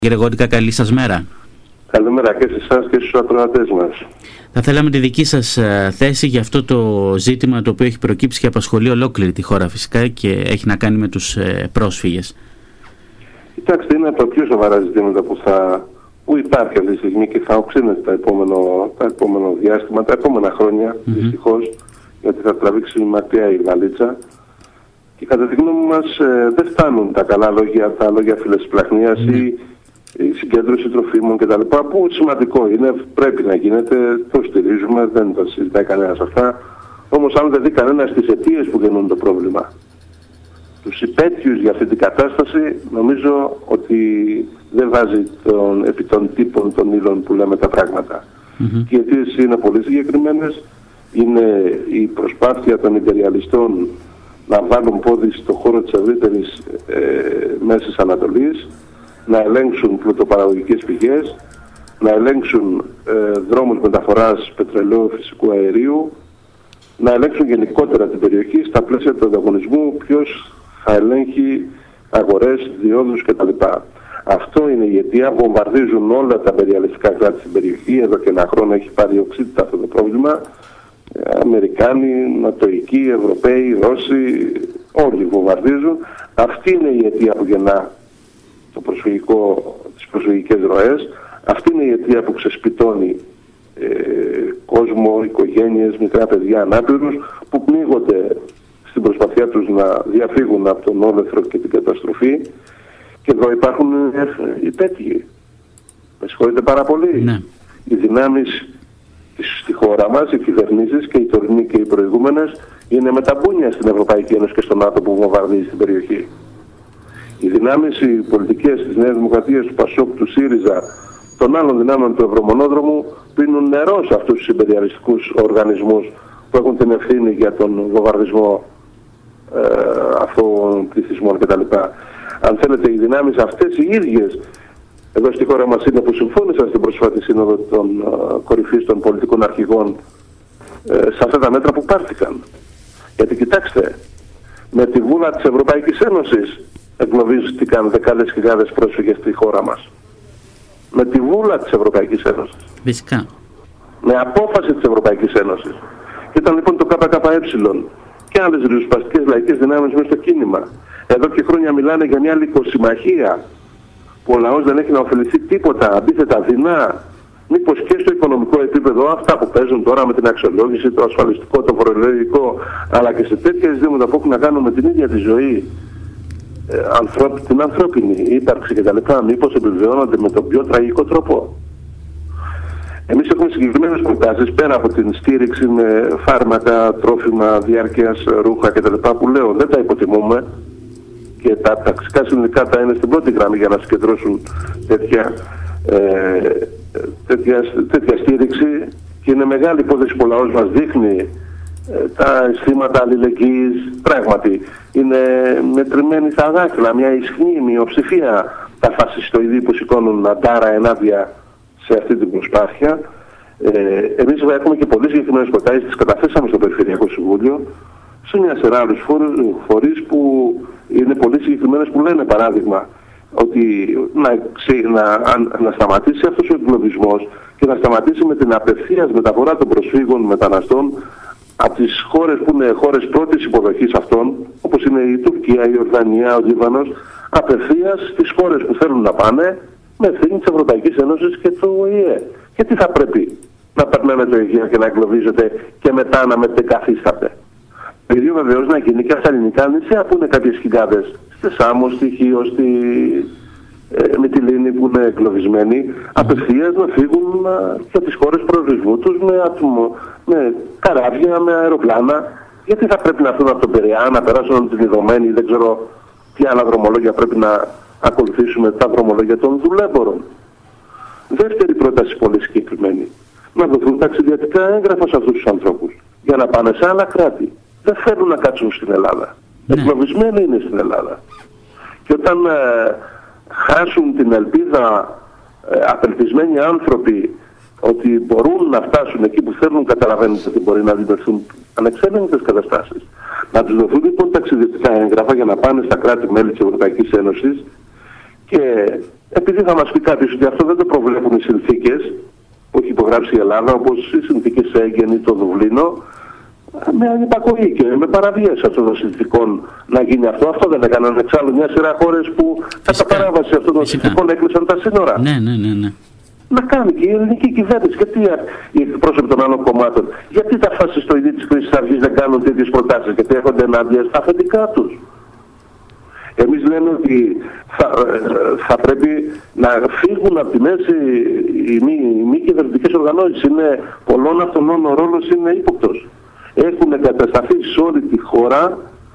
Κύριε Γόντικα, καλή σας μέρα. Καλημέρα και σε εσάς και στους ακροατές μας. Θα θέλαμε τη δική σας θέση για αυτό το ζήτημα το οποίο έχει προκύψει και απασχολεί ολόκληρη τη χώρα φυσικά και έχει να κάνει με τους πρόσφυγες. Κοιτάξτε, είναι από τα πιο σοβαρά ζητήματα που υπάρχει αυτή τη στιγμή και θα οξύνεται τα επόμενο διάστημα, τα επόμενα χρόνια, δυστυχώς, γιατί θα τραβήξει μακριά η βαλίτσα. Και κατά τη γνώμη μας δεν φτάνουν τα καλά λόγια, τα λόγια φιλεσπλαχνίας ή η συγκέντρωση τροφίμων κτλ. Που σημαντικό είναι, πρέπει να γίνεται, το στηρίζουμε, δεν το συζητάει κανένας αυτά. Όμως αν δεν δει κανένας τις αιτίες που γεννούν το πρόβλημα, τους υπέτειους για αυτή την κατάσταση, νομίζω ότι δεν βάζει επί των τύπων των ύλων που λέμε τα πράγματα. Και οι αιτίες είναι πολύ συγκεκριμένες. Είναι η προσπάθεια των ιμπεριαλιστών να βάλουν πόδι στο χώρο της ευρύτερης Μέσης Ανατολής, να ελέγξουν πλουτοπαραγωγικές πηγές, να ελέγξουν δρόμους μεταφοράς πετρελαίου φυσικού αερίου, να ελέγξουν γενικότερα την περιοχή στα πλαίσια του ανταγωνισμού, ποιος θα ελέγχει αγορές, διόδους κτλ. Αυτό είναι η αιτία. Βομβαρδίζουν όλα τα περιαλιστικά κράτη στην περιοχή. Εδώ και ένα χρόνο έχει πάρει οξύτητα αυτό το πρόβλημα. Αμερικάνοι, Νατοικοί, Ευρωπαίοι, Ρώσοι, όλοι βομβαρδίζουν. Αυτή είναι η αιτία που γεννά τις προσφυγικές ροές. Αυτή είναι η αιτία που ξεσπιτώνει κόσμο, οικογένειες, μικρά παιδιά, ανάπηρους, που πνίγονται στην προσπαθία τους να διαφύγουν από τον όλεθρο και την καταστροφή. Και εδώ υπάρχουν υπέτειοι. Με συγχωρείτε πάρα πολύ. Ναι. Οι δυνάμεις στη χώρα μας, οι κυβερνήσεις και οι τωρινοί και οι προηγούμενες, είναι με τα μπούνια στην Ευρωπαϊκή Ένωση και στον ΝΑΤΟ που βομβαρδίζει την περιοχή. Οι δυνάμεις, οι πολιτικές της Νέας Δημοκρατίας, του ΠΑΣΟΚ, του ΣΥΡΙΖΑ, των άλλων δυνάμεων του Ευρωμονόδρομου πίνουν νερό σε αυτούς τους υπεριαλιστικούς οργανισμούς που έχουν την ευθύνη για τον βομβαρδισμό αυτών πληθυσμών κτλ. Αν θέλετε, οι δυνάμεις αυτές οι ίδιες, εδώ στη χώρα μας είναι που συμφώνησαν στην πρόσφατη σύνοδο των κορυφής των πολιτικών αρχηγών σε αυτά τα μέτρα που πάρθηκαν. Γιατί κοιτάξτε, με τη βούλα της Ευρωπαϊκής Ένωσης εγκλωβίστηκαν δεκάδες χιλιάδες πρόσφυγες στη χώρα μας. Με τη βούλα της Ευρωπαϊκής Ένωσης. Φυσικά. Με απόφαση της Ευρωπαϊκής Ένωσης. Και ήταν λοιπόν το ΚΚΕ και άλλες ριζοσπαστικές λαϊκές δυνάμεις μέσα στο κίνημα. Εδώ και χρόνια μιλάνε για μια λυκοσυμμαχία που ο λαός δεν έχει να ωφεληθεί τίποτα, αντίθετα δεινά. Μήπως και στο οικονομικό επίπεδο αυτά που παίζουν τώρα με την αξιολόγηση, το ασφαλιστικό, το φορολογικό, αλλά και σε τέτοια ζητήματα που έχουν να κάνουν με την ίδια τη ζωή, την ανθρώπινη ύπαρξη κτλ. Μήπως επιβεβαιώνονται με τον πιο τραγικό τρόπο. Εμείς έχουμε συγκεκριμένες προτάσεις πέρα από την στήριξη με φάρμακα, τρόφιμα, διάρκειας, ρούχα κτλ. Που λέω δεν τα υποτιμούμε και τα ταξικά συνδικάτα είναι στην πρώτη γραμμή για να συγκεντρώσουν τέτοια στήριξη και είναι μεγάλη υπόθεση που ο λαός μας δείχνει τα αισθήματα αλληλεγγύης. Πράγματι είναι μετρημένη στα δάχτυλα μια ισχνή μειοψηφία τα φασιστοειδή που σηκώνουν αντάρα ενάντια σε αυτή την προσπάθεια. Εμείς έχουμε και πολλές συγκεκριμένες προτάσεις, τις καταθέσαμε στο Περιφερειακό Συμβούλιο σε μια σειρά άλλους φορείς που είναι πολύ συγκεκριμένες, που λένε παράδειγμα ότι να σταματήσει αυτός ο εγκλωβισμός και να σταματήσει με την απευθείας μεταφορά των προσφύγων μεταναστών από τις χώρες που είναι χώρες πρώτης υποδοχής αυτών, όπως είναι η Τουρκία, η Ορδανία, ο Λίβανος, απευθείας στις χώρες που θέλουν να πάνε με ευθύνη της Ευρωπαϊκής Ένωσης και του ΟΗΕ. Και τι θα πρέπει να περνάνε το Αιγαίο και να εγκλωβίζονται και μετά να μετεκαθίσταται. Το ίδιο βεβαίως να γίνει και στα ελληνικά νησιά που είναι κάποιες χιλιάδες, στη Σάμο, στη Χίο, στη Μυτιλήνη που είναι εγκλωβισμένοι, απευθείας να φύγουν για τις χώρες προορισμού τους με καράβια, με αεροπλάνα. Γιατί θα πρέπει να έρθουν από τον Πειραιά, να περάσουν την Ιδωμένη, δεν ξέρω τι άλλα δρομολόγια πρέπει να ακολουθήσουμε, τα δρομολόγια των δουλέμπορων. Δεύτερη πρόταση πολύ συγκεκριμένη. Να δοθούν ταξιδιωτικά έγγραφα σε αυτούς τους ανθρώπους για να πάνε σε άλλα κράτη. Δεν θέλουν να κάτσουν στην Ελλάδα. Εγκλωβισμένοι είναι στην Ελλάδα. Και όταν χάσουν την ελπίδα απελπισμένοι άνθρωποι ότι μπορούν να φτάσουν εκεί που θέλουν, καταλαβαίνετε ότι μπορεί να δημιουργηθούν ανεξέλεγκτες καταστάσεις. Να τους δοθούν λοιπόν ταξιδιωτικά έγγραφα για να πάνε στα κράτη-μέλη της Ευρωπαϊκής Ένωσης και επειδή θα μας πει κάποιος ότι αυτό δεν το προβλέπουν οι συνθήκες που έχει υπογράψει η Ελλάδα, όπως οι συνθήκες Σέγγεν ή το Δουβλίνο, με ανυπακοή και με παραβίαση αυτών των συνθήκων να γίνει αυτό. Αυτό δεν έκαναν εξάλλου μια σειρά χώρες που κατά παράβαση αυτών των συνθήκων έκλεισαν τα σύνορα. Ναι. Να κάνει και η ελληνική κυβέρνηση. Γιατί οι εκπρόσωποι των άλλων κομμάτων, γιατί τα φασιστοειδή της Χρυσής Αυγής δεν κάνουν τέτοιες προτάσεις, γιατί έρχονται ενάντια στα αφεντικά τους. Εμείς λέμε ότι θα πρέπει να φύγουν από τη μέση οι μη κυβερνητικές οργανώσεις. Πολλών αυτών ο ρόλος είναι ύποπτος. Έχουν εγκατασταθεί σε όλη τη χώρα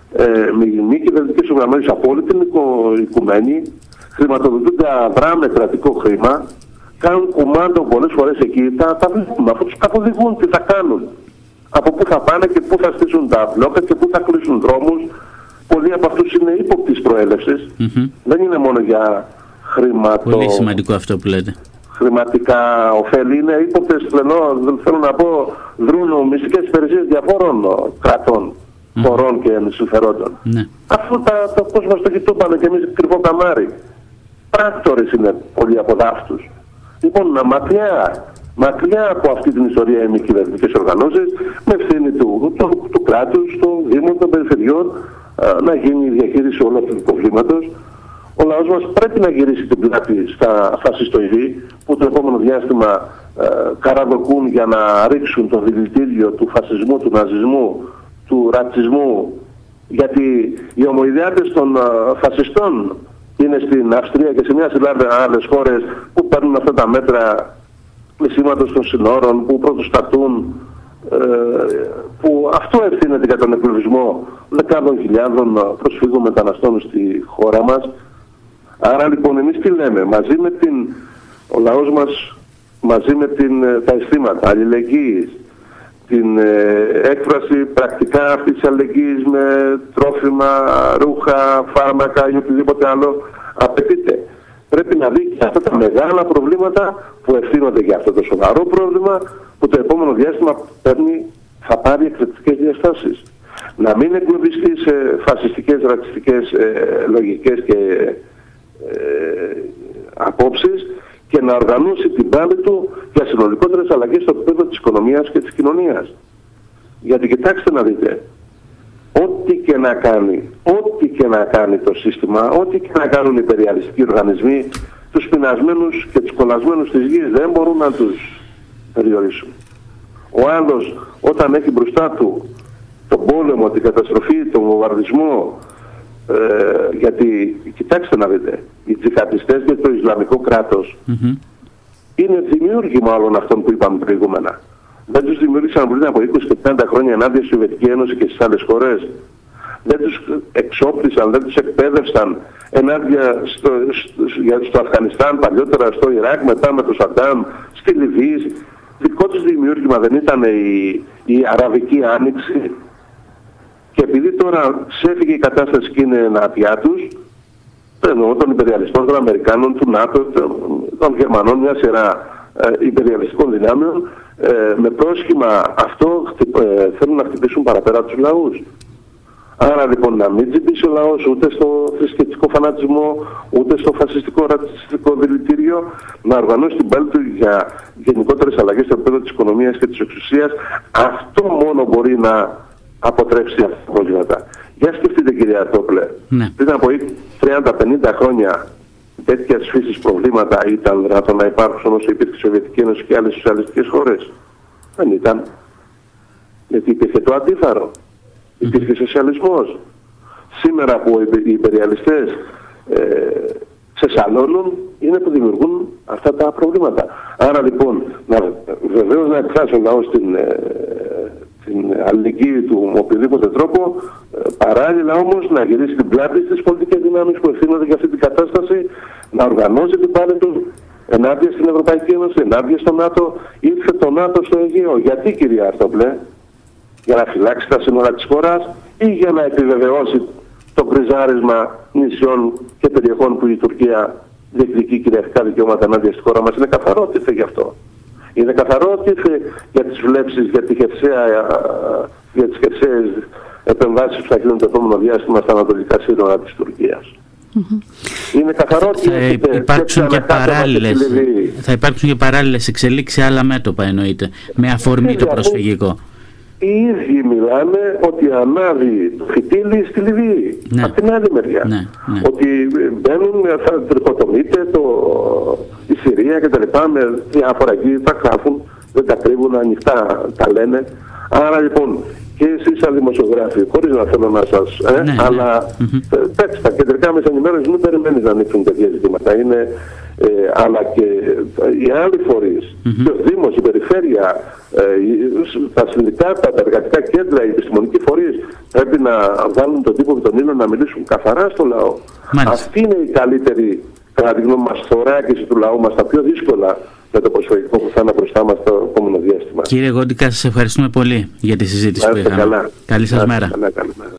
μη κυβερνητικές οργανώσεις από όλη την οικουμένη, χρηματοδοτούνται αδρά με κρατικό χρήμα, κάνουν κουμάντο πολλές φορές εκεί, τα βλέπουμε, αφού τους καθοδηγούν τι θα κάνουν, από πού θα πάνε και πού θα στήσουν τα μπλόκα και πού θα κλείσουν δρόμους. Πολλοί από αυτούς είναι ύποπτης προέλευσης, δεν είναι μόνο για Πολύ σημαντικό αυτό που λέτε. Χρηματικά ωφέλη, είναι ύποπτες, θέλω να πω, δρούν μυστικές υπηρεσίες διαφόρων κρατών, χωρών και συμφερόντων. Αυτό το κόσμο μας το κοιτούπανε και εμείς κρυφό καμάρι. Πράκτορες είναι πολλοί από αυτούς. Λοιπόν, μακριά από αυτή την ιστορία οι μη κυβερνητικές οργανώσεις, με ευθύνη του κράτους, των δήμων, των περιφερειών, να γίνει η διαχείριση όλου αυτού του προβλήματος. Ο λαός μας πρέπει να γυρίσει την πλάτη στα φασιστοειδή που το επόμενο διάστημα καραδοκούν για να ρίξουν το δηλητήριο του φασισμού, του ναζισμού, του ρατσισμού, γιατί οι ομοειδεάτες των φασιστών είναι στην Αυστρία και σε μια σειρά άλλες χώρες που παίρνουν αυτά τα μέτρα κλεισίματος των συνόρων, που πρωτοστατούν, που αυτό ευθύνεται για τον εγκλωβισμό δεκάδων χιλιάδων προσφύγων μεταναστών στη χώρα μας. Άρα λοιπόν εμείς τι λέμε, ο λαός μας μαζί με τα αισθήματα αλληλεγγύης, την έκφραση πρακτικά αυτής της αλληλεγγύης με τρόφιμα, ρούχα, φάρμακα ή οτιδήποτε άλλο απαιτείται. Πρέπει να δει και αυτά τα μεγάλα προβλήματα που ευθύνονται για αυτό το σοβαρό πρόβλημα που το επόμενο διάστημα θα πάρει εκρηκτικές διαστάσεις. Να μην εγκλωβιστεί σε φασιστικές, ρατσιστικές λογικές και απόψεις και να οργανώσει την πάλη του για συνολικότερες αλλαγές στο επίπεδο της οικονομίας και της κοινωνίας. Γιατί κοιτάξτε να δείτε, ό,τι και να κάνει το σύστημα, ό,τι και να κάνουν οι υπεριαλιστικοί οργανισμοί, τους πεινασμένους και τους κολλασμένους της γης δεν μπορούν να τους περιορίσουν. Ο άλλος όταν έχει μπροστά του τον πόλεμο, την καταστροφή, τον βομβαρδισμό, γιατί κοιτάξτε να δείτε, οι τζιχαντιστές και το Ισλαμικό κράτος είναι δημιούργημα όλων αυτών που είπαμε προηγούμενα. Δεν τους δημιούργησαν πριν από 20 και 30 χρόνια ενάντια στη Σοβιετική Ένωση και στις άλλες χώρες. Δεν τους εξόπλισαν, δεν τους εκπαίδευσαν ενάντια στο Αφγανιστάν, παλιότερα στο Ιράκ, μετά με το Σαντάμ, στη Λιβύη. Δικό τους δημιούργημα δεν ήταν η Αραβική Άνοιξη. Και επειδή τώρα ξέφυγε η κατάσταση και είναι ενάντια τους, εννοώ των υπεριαλιστών, των Αμερικάνων, του ΝΑΤΟ, των Γερμανών, μια σειρά υπεριαλιστικών δυνάμεων, με πρόσχημα αυτό θέλουν να χτυπήσουν παραπέρα τους λαούς. Άρα λοιπόν να μην τσιμπήσει ο λαός ούτε στο θρησκευτικό φανατισμό, ούτε στο φασιστικό ρατσιστικό δηλητήριο, να οργανώσει την πάλη του για γενικότερες αλλαγές στο επίπεδο της οικονομίας και της εξουσίας. Αυτό μόνο μπορεί να αποτρέψει αυτά τα προβλήματα. Για σκεφτείτε κυρία Αρτόπλε, πριν από 30-50 χρόνια τέτοιας φύσης προβλήματα ήταν δυνατόν να υπάρχουν όσο υπήρχε η Σοβιετική Ένωση και άλλες σοσιαλιστικές χώρες? Δεν ήταν. Γιατί υπήρχε το αντίθαρο. Υπήρχε σοσιαλισμός. Σήμερα που οι υπεριαλιστές ξεσαλώνουν είναι που δημιουργούν αυτά τα προβλήματα. Άρα λοιπόν βεβαίως να εκφράσει ο λαός την αλληλεγγύη του με οποιοδήποτε τρόπο, παράλληλα όμως να γυρίσει την πλάτη στις πολιτικές δυνάμεις που ευθύνονται για αυτή την κατάσταση, να οργανώσει την πάλη του ενάντια στην Ευρωπαϊκή Ένωση, ενάντια στο ΝΑΤΟ. Ήρθε το ΝΑΤΟ στο Αιγαίο. Γιατί κυρία Αρτόπλε? Για να φυλάξει τα σύνορα της χώρας ή για να επιβεβαιώσει το κρυζάρισμα νησιών και περιοχών που η Τουρκία διεκδικεί κυριαρχικά δικαιώματα ενάντια στη χώρα μας? Είναι καθαρό ότι ήρθε γι' αυτό. Είναι καθαρό ότι ήρθε για τις βλέψεις, για τις χερσαίες επεμβάσεις που θα γίνουν το επόμενο διάστημα στα ανατολικά σύνορα της Τουρκίας. Είναι καθαρό ότι θα υπάρξουν και παράλληλες εξελίξεις σε άλλα μέτωπα, εννοείται, με αφορμή το προσφυγικό. Οι ίδιοι μιλάνε ότι ανάβει το φυτίλι στη Λιβύη, από την άλλη μεριά. Ότι μπαίνουν, θα τρικοτομείται η Συρία και τα λοιπά, με διάφορα εκεί, τα γράφουν, δεν τα κρύβουν, ανοιχτά τα λένε. Άρα λοιπόν, και εσείς σαν δημοσιογράφοι, χωρίς να θέλω να σας... αλλά τα κεντρικά μέσα ενημέρωσης μην περιμένεις να ανοίξουν τέτοια ζητήματα. Αλλά και οι άλλοι φορείς, και ο Δήμος, η Περιφέρεια, τα συνδικάτα, τα εργατικά κέντρα, οι επιστημονικοί φορείς πρέπει να βάλουν τον τύπο και τον ήλιο να μιλήσουν καθαρά στο λαό. Αυτή είναι η καλύτερη, κατά τη γνώμη μας, θωράκιση του λαού μας, τα πιο δύσκολα με το προσφυγικό που θα είναι μπροστά μας το επόμενο διάστημα. Κύριε Γόντικα, σας ευχαριστούμε πολύ για τη συζήτηση που είχαμε. Καλή σας μέρα.